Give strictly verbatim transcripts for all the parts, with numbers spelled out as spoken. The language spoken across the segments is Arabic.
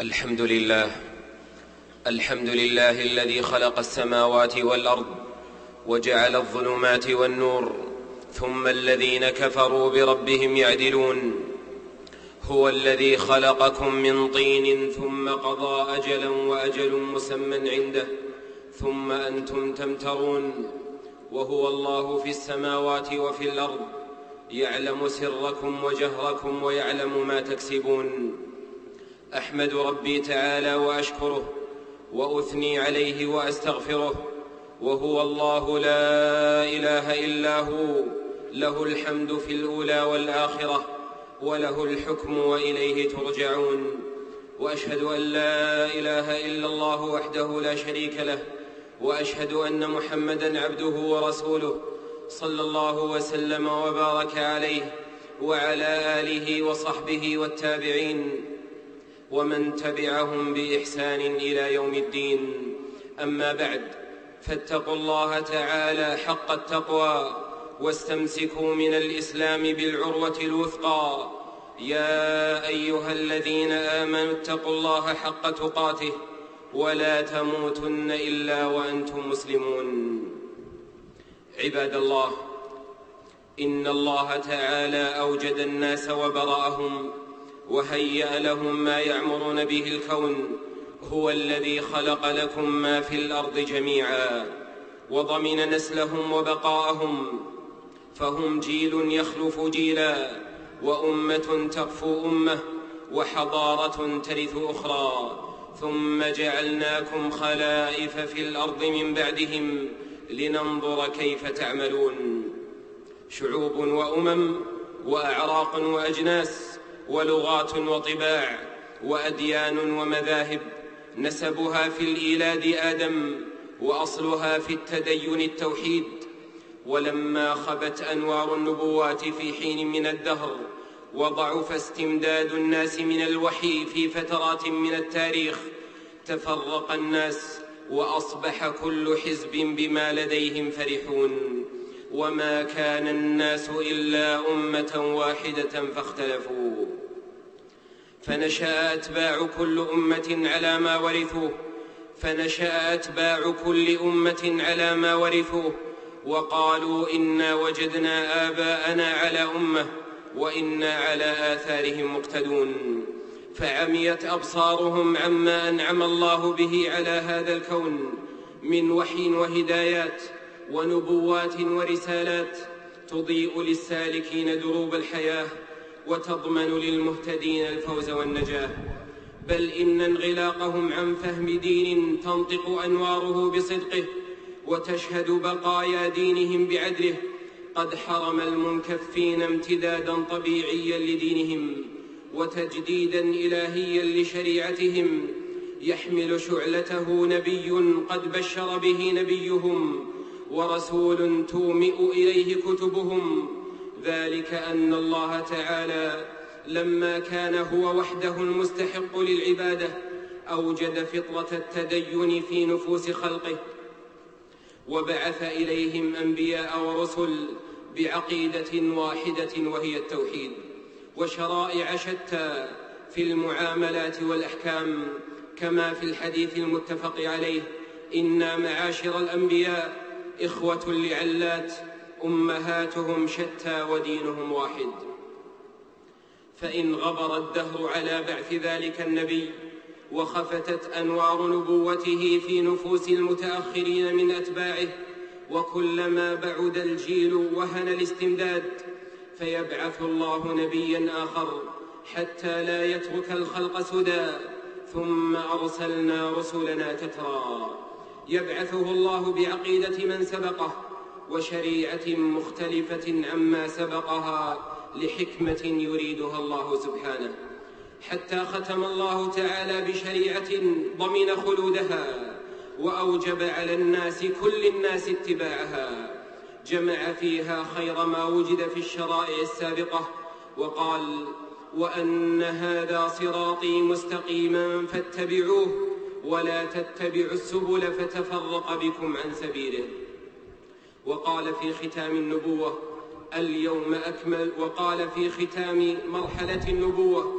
الحمد لله الحمد لله الذي خلق السماوات والأرض وجعل الظلمات والنور، ثم الذين كفروا بربهم يعدلون. هو الذي خلقكم من طين ثم قضى أجلا وأجل مسمى عنده ثم أنتم تمترون. وهو الله في السماوات وفي الأرض، يعلم سركم وجهركم ويعلم ما تكسبون. أحمد ربي تعالى وأشكره وأثني عليه وأستغفره، وهو الله لا إله إلا هو، له الحمد في الأولى والآخرة، وله الحكم وإليه ترجعون. وأشهد أن لا إله إلا الله وحده لا شريك له، وأشهد أن محمدًا عبده ورسوله، صلى الله وسلم وبارك عليه وعلى آله وصحبه والتابعين ومن تبعهم بإحسان إلى يوم الدين. أما بعد، فاتقوا الله تعالى حق التقوى واستمسكوا من الإسلام بالعروة الوثقى. يا أيها الذين آمنوا اتقوا الله حق تقاته ولا تموتن إلا وأنتم مسلمون. عباد الله، إن الله تعالى أوجد الناس وبرأهم وهيأ لهم ما يعمرون به الكون. هو الذي خلق لكم ما في الأرض جميعا وضمن نسلهم وبقاءهم، فهم جيل يخلف جيلا، وأمة تقفو أمة، وحضارة ترث أخرى، ثم جعلناكم خلائف في الأرض من بعدهم لننظر كيف تعملون. شعوب وأمم وأعراق وأجناس ولغات وطباع وأديان ومذاهب، نسبها في الإيلاد آدم، وأصلها في التدين التوحيد. ولما خبت أنوار النبوات في حين من الدهر، وضعف استمداد الناس من الوحي في فترات من التاريخ، تفرق الناس وأصبح كل حزب بما لديهم فرحون. وما كان الناس إلا أمة واحدة فاختلفوا، فنشأ أتباع كل أمة على ما ورثوه فنشأ أتباع كل أمة على ما ورثوه وقالوا إنا وجدنا آباءنا على أمة وإنا على آثارهم مقتدون. فعميت أبصارهم عما أنعم الله به على هذا الكون من وحي وهدايات ونبوات ورسالات تضيء للسالكين دروب الحياة وتضمن للمهتدين الفوز والنجاة. بل إن انغلاقهم عن فهم دين تنطق أنواره بصدقه وتشهد بقايا دينهم بعدله قد حرم المنكفين امتدادا طبيعيا لدينهم وتجديدا إلهيا لشريعتهم، يحمل شعلته نبي قد بشر به نبيهم ورسول تومئ إليه كتبهم. ذلك أن الله تعالى لما كان هو وحده المستحق للعبادة أوجد فطرة التدين في نفوس خلقه، وبعث إليهم أنبياء ورسل بعقيدة واحدة وهي التوحيد، وشرائع شتى في المعاملات والأحكام، كما في الحديث المتفق عليه: إنا معاشر الأنبياء إخوة لعلات أمهاتهم شتى ودينهم واحد. فإن غبر الدهر على بعث ذلك النبي وخفتت أنوار نبوته في نفوس المتأخرين من أتباعه، وكلما بعد الجيل وهن الاستمداد، فيبعث الله نبيا آخر حتى لا يترك الخلق سدى. ثم أرسلنا رسلنا تترى، يبعثه الله بعقيدة من سبقه وشريعة مختلفة عما سبقها لحكمة يريدها الله سبحانه، حتى ختم الله تعالى بشريعة ضمن خلودها وأوجب على الناس كل الناس اتباعها، جمع فيها خير ما وجد في الشرائع السابقة، وقال: وأن هذا صراطي مستقيما فاتبعوه ولا تتبعوا السبل فتفرق بكم عن سبيله. وقال في ختام النبوة: اليوم أكمل وقال في ختام مرحلة النبوة: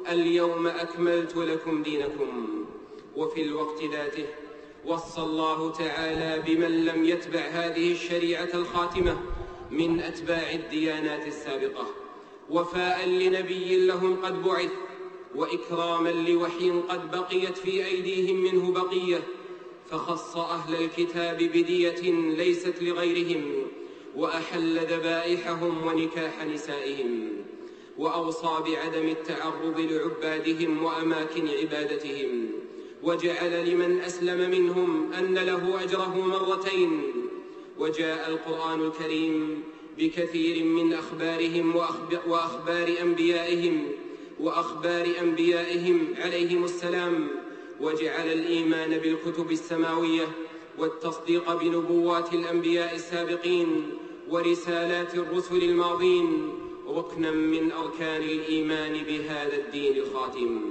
اليوم أكملت لكم دينكم. وفي الوقت ذاته وصى الله تعالى بمن لم يتبع هذه الشريعة الخاتمة من أتباع الديانات السابقة، وفاء لنبي لهم قد بعث، وإكراما لوحي قد بقيت في أيديهم منه بقية، فخص أهل الكتاب بدية ليست لغيرهم، وأحل ذبائحهم ونكاح نسائهم، وأوصى بعدم التعرض لعبادهم وأماكن عبادتهم، وجعل لمن أسلم منهم أن له أجره مرتين. وجاء القرآن الكريم بكثير من أخبارهم وأخبار أنبيائهم وأخبار أنبيائهم عليهم السلام، وجعل الإيمان بالكتب السماوية والتصديق بنبوات الأنبياء السابقين ورسالات الرسل الماضين ركنا من أركان الإيمان بهذا الدين الخاتم.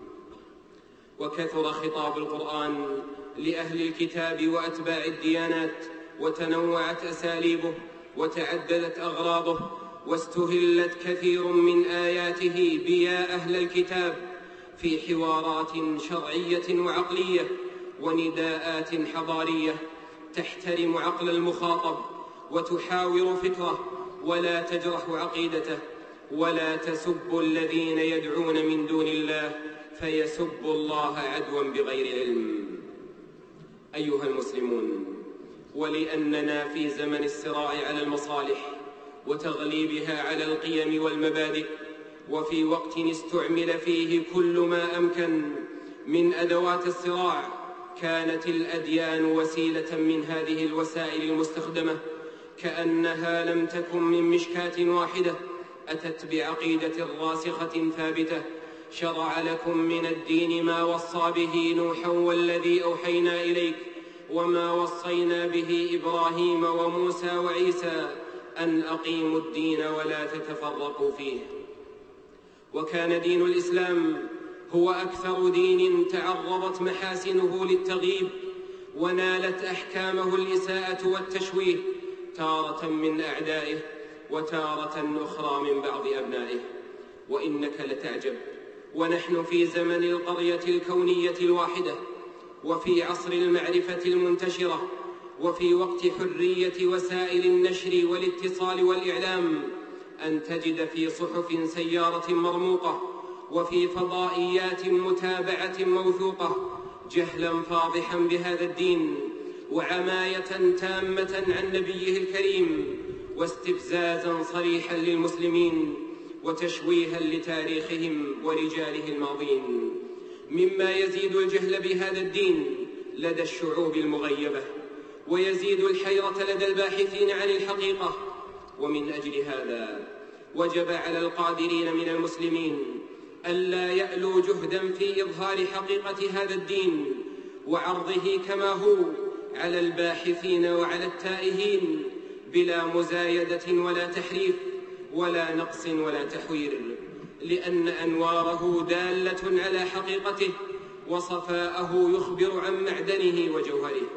وكثر خطاب القرآن لأهل الكتاب وأتباع الديانات، وتنوعت أساليبه، وتعددت أغراضه، واستهلت كثير من آياته بيا أهل الكتاب في حوارات شرعية وعقلية ونداءات حضارية تحترم عقل المخاطب وتحاور فكره ولا تجرح عقيدته، ولا تسب الذين يدعون من دون الله فيسبوا الله عدوا بغير علم. أيها المسلمون، ولأننا في زمن الصراع على المصالح وتغليبها على القيم والمبادئ، وفي وقت استعمل فيه كل ما أمكن من أدوات الصراع، كانت الأديان وسيلة من هذه الوسائل المستخدمة، كأنها لم تكن من مشكاة واحدة أتت بعقيدة راسخة ثابتة. شرع لكم من الدين ما وصى به نوحا والذي أوحينا إليك وما وصينا به إبراهيم وموسى وعيسى أن أقيموا الدين ولا تتفرقوا فيه. وكان دين الإسلام هو أكثر دين تعرضت محاسنه للتغييب ونالت أحكامه الإساءة والتشويه، تارة من أعدائه وتارة أخرى من بعض أبنائه. وإنك لتعجب، ونحن في زمن القرية الكونية الواحدة، وفي عصر المعرفة المنتشرة، وفي وقت حرية وسائل النشر والاتصال والإعلام، أن تجد في صحف سيارة مرموقة وفي فضائيات متابعة موثوقة جهلا فاضحا بهذا الدين، وعماية تامة عن نبيه الكريم، واستفزازا صريحا للمسلمين، وتشويها لتاريخهم ورجاله الماضين، مما يزيد الجهل بهذا الدين لدى الشعوب المغيبة، ويزيد الحيرة لدى الباحثين عن الحقيقة. ومن أجل هذا وجب على القادرين من المسلمين ألا يألوا جهدا في إظهار حقيقة هذا الدين وعرضه كما هو على الباحثين وعلى التائهين، بلا مزايدة ولا تحريف ولا نقص ولا تحوير، لأن أنواره دالة على حقيقته، وصفاءه يخبر عن معدنه وجوهره.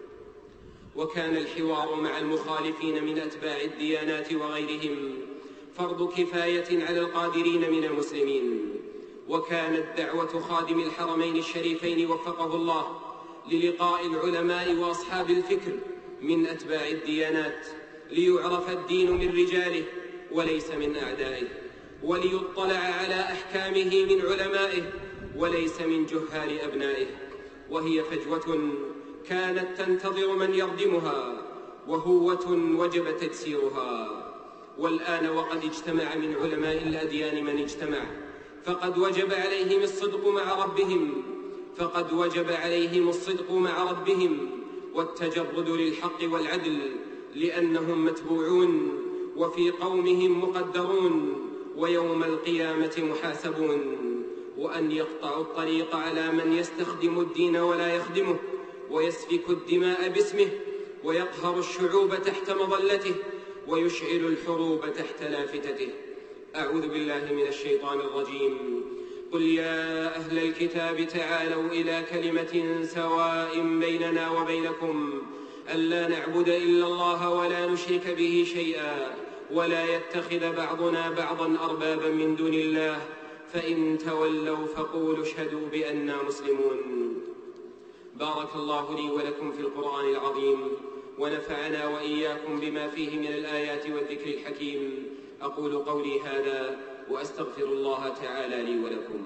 وكان الحوار مع المخالفين من أتباع الديانات وغيرهم فرض كفاية على القادرين من المسلمين. وكانت دعوة خادم الحرمين الشريفين وفقه الله للقاء العلماء وأصحاب الفكر من أتباع الديانات ليعرف الدين من رجاله وليس من أعدائه، وليطلع على أحكامه من علمائه وليس من جهال أبنائه. وهي فجوة كانت تنتظر من يردمها، وهوة وجب تجسيرها. والآن وقد اجتمع من علماء الأديان من اجتمع، فقد وجب عليهم الصدق مع ربهم فقد وجب عليهم الصدق مع ربهم والتجرد للحق والعدل، لأنهم متبوعون وفي قومهم مقدرون ويوم القيامة محاسبون. وأن يقطعوا الطريق على من يستخدم الدين ولا يخدمه، ويسفك الدماء باسمه، ويقهر الشعوب تحت مظلته، ويشعل الحروب تحت لافتته. أعوذ بالله من الشيطان الرجيم. قل يا أهل الكتاب تعالوا إلى كلمة سواء بيننا وبينكم ألا نعبد إلا الله ولا نشرك به شيئا ولا يتخذ بعضنا بعضا أربابا من دون الله، فإن تولوا فقولوا اشهدوا بأننا مسلمون. بارك الله لي ولكم في القرآن العظيم، ونفعنا وإياكم بما فيه من الآيات والذكر الحكيم. أقول قولي هذا وأستغفر الله تعالى لي ولكم.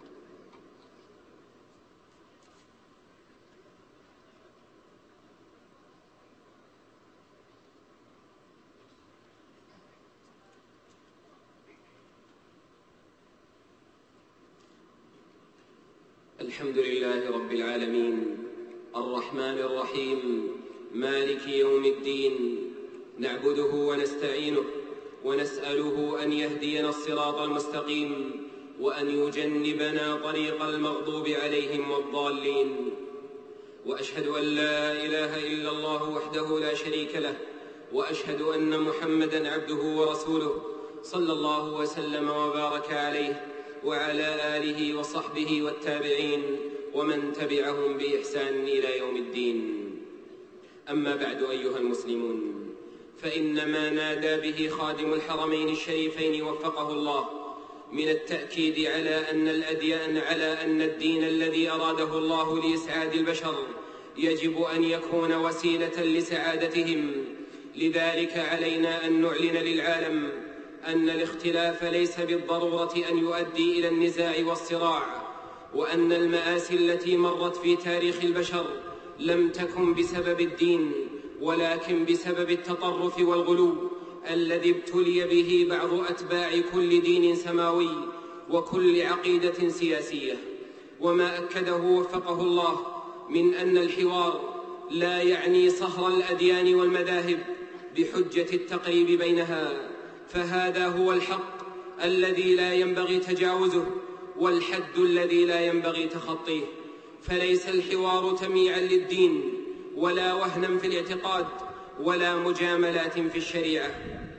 الحمد لله رب العالمين، الرحمن الرحيم، مالك يوم الدين، نعبده ونستعينه ونسأله أن يهدينا الصراط المستقيم، وأن يجنبنا طريق المغضوب عليهم والضالين. وأشهد أن لا إله إلا الله وحده لا شريك له، وأشهد أن محمدًا عبده ورسوله، صلى الله وسلم وبارك عليه وعلى آله وصحبه والتابعين ومن تبعهم بإحسان إلى يوم الدين. أما بعد أيها المسلمون، فإن ما نادى به خادم الحرمين الشريفين وفقه الله من التأكيد على أن الأديان على أن الدين الذي أراده الله لإسعاد البشر يجب أن يكون وسيلة لسعادتهم. لذلك علينا أن نعلن للعالم أن الاختلاف ليس بالضرورة أن يؤدي إلى النزاع والصراع، وأن المآسي التي مرت في تاريخ البشر لم تكن بسبب الدين، ولكن بسبب التطرف والغلو الذي ابتلي به بعض أتباع كل دين سماوي وكل عقيدة سياسية. وما أكده وفقه الله من أن الحوار لا يعني صهر الأديان والمذاهب بحجة التقريب بينها، فهذا هو الحق الذي لا ينبغي تجاوزه، والحد الذي لا ينبغي تخطيه. فليس الحوار تمييعا للدين، ولا وهنا في الاعتقاد، ولا مجاملات في الشريعة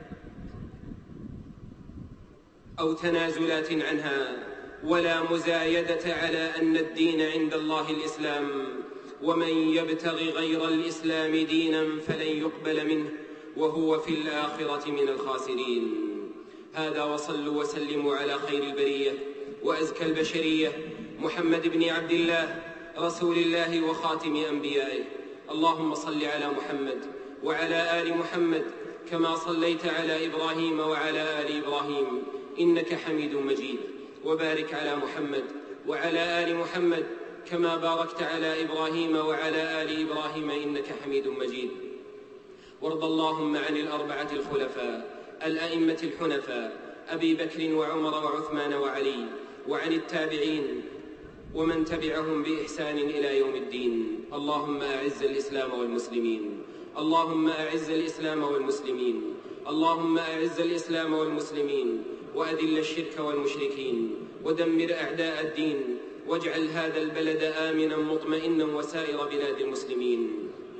أو تنازلات عنها، ولا مزايدة على أن الدين عند الله الإسلام، ومن يبتغي غير الإسلام دينا فلن يقبل منه وهو في الآخرة من الخاسرين. هذا وصلوا وسلموا على خير البرية وأزكى البشرية، محمد بن عبد الله، رسول الله وخاتم أنبيائه. اللهم صل على محمد وعلى آل محمد كما صليت على إبراهيم وعلى آل إبراهيم إنك حميد مجيد، وبارك على محمد وعلى آل محمد كما باركت على إبراهيم وعلى آل إبراهيم إنك حميد مجيد. وارض اللهم عن الأربعة الخلفاء الأئمة الحنفاء أبي بكر وعمر وعثمان وعلي، وعن التابعين ومن تبعهم بإحسان إلى يوم الدين. اللهم أعز الإسلام والمسلمين، اللهم أعز الإسلام والمسلمين، اللهم أعز الإسلام والمسلمين، وأذل الشرك والمشركين، ودمر أعداء الدين، واجعل هذا البلد آمنا مطمئنا وسائر بلاد المسلمين.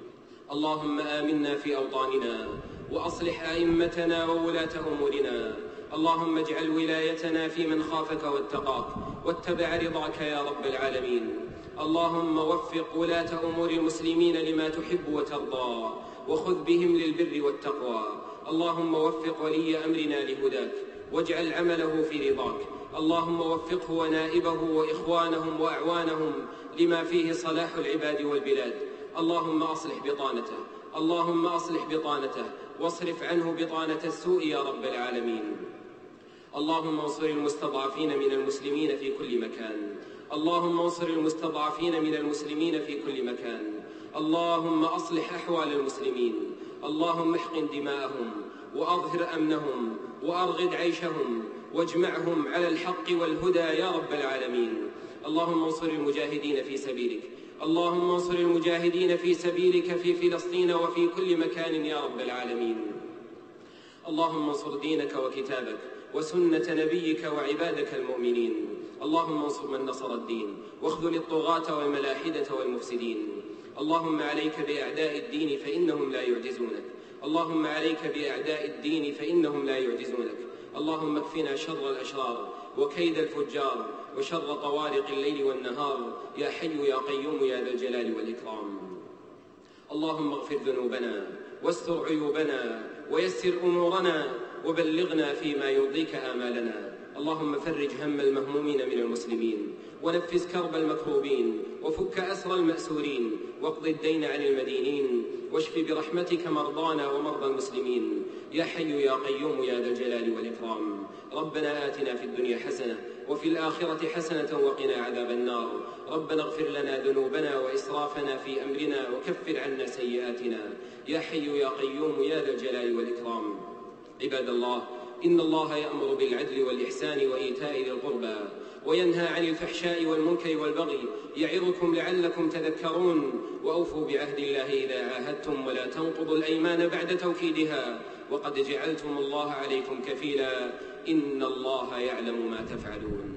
اللهم آمنا في أوطاننا، وأصلح أئمتنا وولاة أمورنا. اللهم اجعل ولايتنا في من خافك واتقاك واتبع رضاك يا رب العالمين. اللهم وفق ولاة أمور المسلمين لما تحب وترضى، وخذ بهم للبر والتقوى. اللهم وفق ولي أمرنا لهداك، واجعل عمله في رضاك. اللهم وفقه ونائبه وإخوانهم وأعوانهم لما فيه صلاح العباد والبلاد. اللهم أصلح بطانته، اللهم أصلح بطانته، واصرف عنه بطانة السوء يا رب العالمين. اللهم انصر المستضعفين من المسلمين في كل مكان، اللهم انصر المستضعفين من المسلمين في كل مكان. اللهم أصلح أحوال المسلمين، اللهم احقن دماءهم وأظهر أمنهم وأرغد عيشهم، واجمعهم على الحق والهدى يا رب العالمين. اللهم انصر المجاهدين في سبيلك، اللهم انصر المجاهدين في سبيلك في فلسطين وفي كل مكان يا رب العالمين. اللهم انصر دينك وكتابك وسنة نبيك وعبادك المؤمنين. اللهم انصر من نصر الدين، واخذل الطغاة والملاحدة والمفسدين. اللهم عليك بأعداء الدين فإنهم لا يعجزونك، اللهم عليك بأعداء الدين فإنهم لا يعجزونك. اللهم اكفنا شر الأشرار وكيد الفجار وشر طوارق الليل والنهار يا حي يا قيوم يا ذا الجلال والإكرام. اللهم اغفر ذنوبنا واستر عيوبنا ويسر أمورنا وبلغنا فيما يرضيك آمالنا. اللهم فرج هم المهمومين من المسلمين، ونفس كرب المكروبين، وفك أسر المأسورين، واقض الدين عن المدينين، واشف برحمتك مرضانا ومرضى المسلمين. يا حي يا قيوم يا ذا الجلال والإكرام. ربنا آتنا في الدنيا حسنة وفي الآخرة حسنة وقنا عذاب النار. ربنا اغفر لنا ذنوبنا وإسرافنا في أمرنا وكفر عنا سيئاتنا. يا حي يا قيوم يا ذا الجلال والإكرام. عباد الله، إن الله يأمر بالعدل والإحسان وإيتاء ذي القربى، وينهى عن الفحشاء والمنكر والبغي، يعظكم لعلكم تذكرون. وأوفوا بعهد الله إذا عاهدتم، ولا تنقضوا الأيمان بعد توكيدها، وقد جعلتم الله عليكم كفيلا، إن الله يعلم ما تفعلون.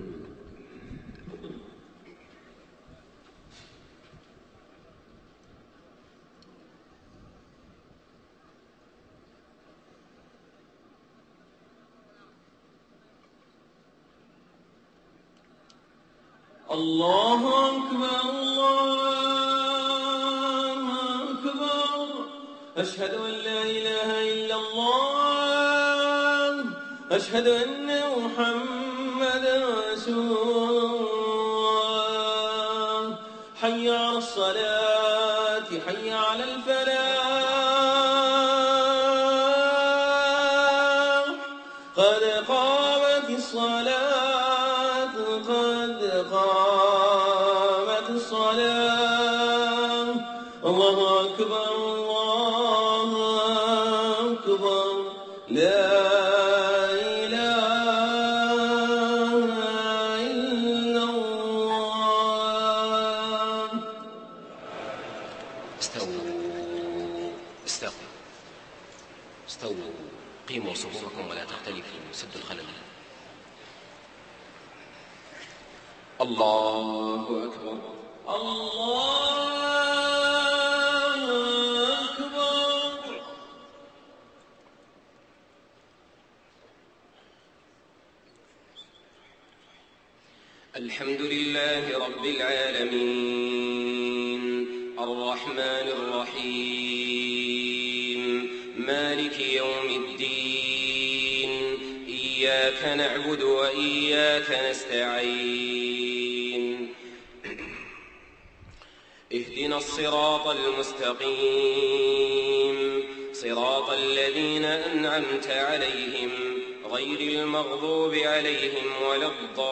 الله أكبر الله أكبر، أشهد أن لا إله إلا الله، أشهد أن محمدا رسول الله. حي على الصلاة، حي على الفلاح، قد قامت الصلاة، قد قامت الصلاة. الله أكبر الله أكبر، لا إله إلا الله. استووا استووا استووا، قيموا صفوفكم ولا تختلفوا، سدوا الخلل. الله أكبر الله أكبر. الحمد لله رب العالمين، الرحمن الرحيم، مالك يوم الدين، إياك نعبد وإياك نستعين، اهدنا الصراط المستقيم، صراط الذين أنعمت عليهم، غير المغضوب عليهم ولا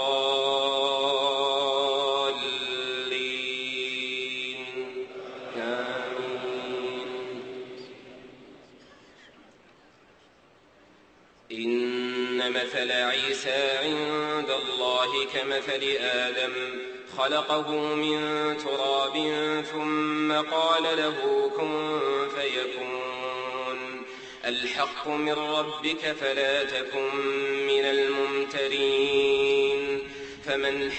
الضالين، آمين. إن مثل عيسى عند الله كمثل آدم، خلقه من تراب ثم قال له كن فيكون. الحق من ربك فلا تكن من الممترين. فمن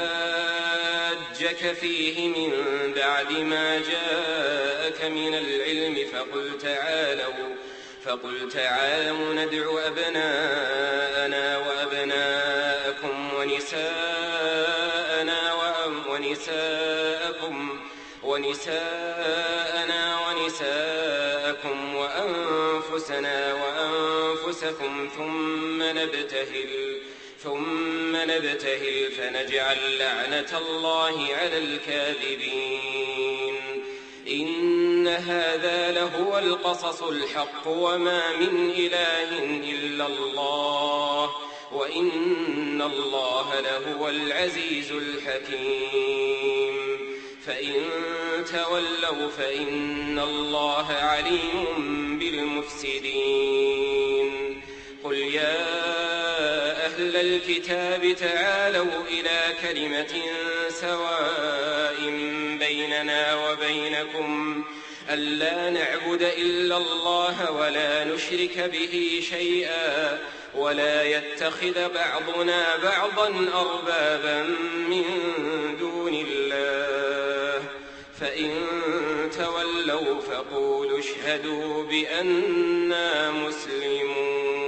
حاجك فيه من بعد ما جاءك من العلم فقل تعالوا فقل تعالوا ندع أبناءنا وأبناءكم ونساءنا ونساءكم ونساءنا ونساءكم وأنفسنا وأنفسكم ثم نبتهل ثم نبتهل فنجعل لعنة الله على الكاذبين. إن هذا لهو القصص الحق وما من إله إلا الله، وإن الله لهو العزيز الحكيم. فإن تولوا فإن الله عليم بالمفسدين. قل يا أهل الكتاب تعالوا إلى كلمة سواء بيننا وبينكم ألا نعبد إلا الله ولا نشرك به شيئا ولا يتخذ بعضنا بعضا أربابا من دون الله. فإن تولوا فقولوا اشهدوا بأننا مسلمون.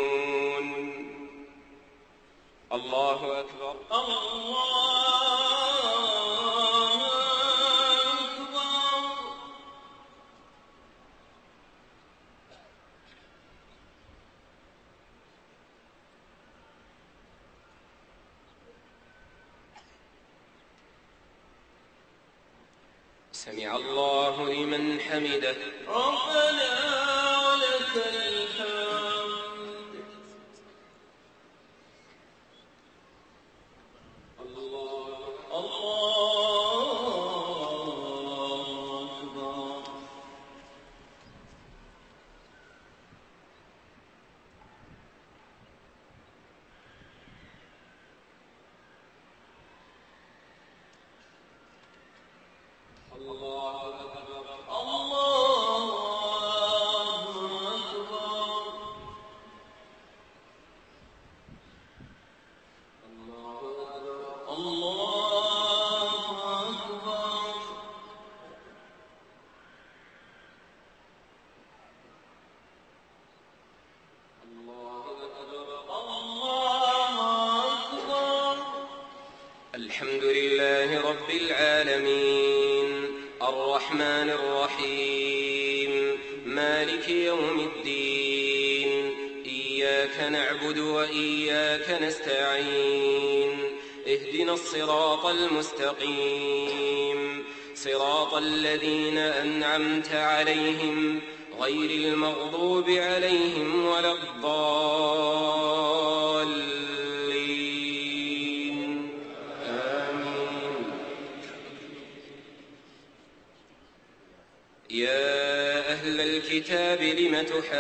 الله أكبر الله أكبر. سمع الله لمن حمده. ربنا ولك الحمد. الله أكبر. الله أكبر. الله أكبر. الله أكبر. الله أكبر. الله أكبر. الله أكبر. الحمد لله رب العالمين الرحمن الرحيم مالك يوم الدين. إياك نعبد وإياك نستعين. اهدنا الصراط المستقيم صراط الذين أنعمت عليهم غير المغضوب عليهم ولا الضالين. آمين. يا أهل الكتاب لم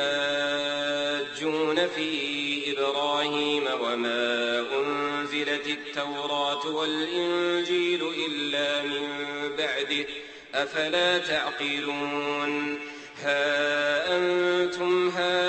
تحاجون في إبراهيم وما أنزلت التوراة والإنجيل إلا من بعده أفلا تعقلون. ها أنتم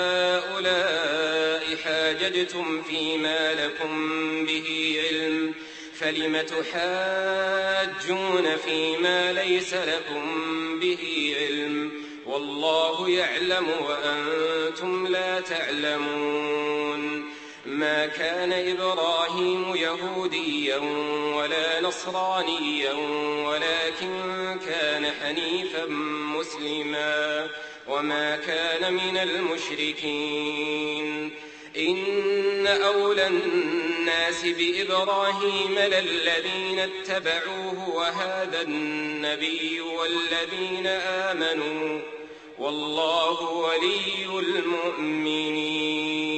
هؤلاء حاججتم فيما لكم به علم فلم تحاجون فيما ليس لكم به علم والله يعلم وأنتم لا تعلمون. ما كان إبراهيم يهوديا ولا نصرانيا ولكن كان حنيفا مسلما وما كان من المشركين. إن أولى الناس بإبراهيم للذين اتبعوه وهذا النبي والذين آمنوا والله ولي المؤمنين.